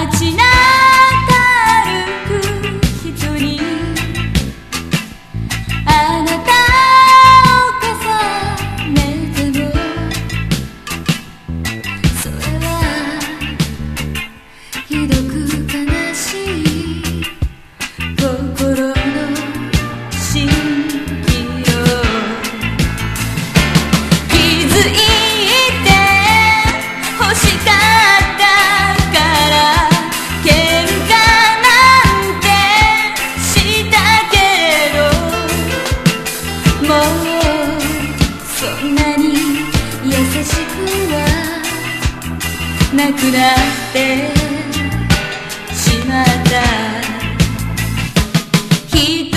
街中歩く人にあなたを重ねてもそれはひどく悲しい心の蜃気楼気づいて欲しかったから喧嘩なんてしたけれどもうそんなに優しくはなくなって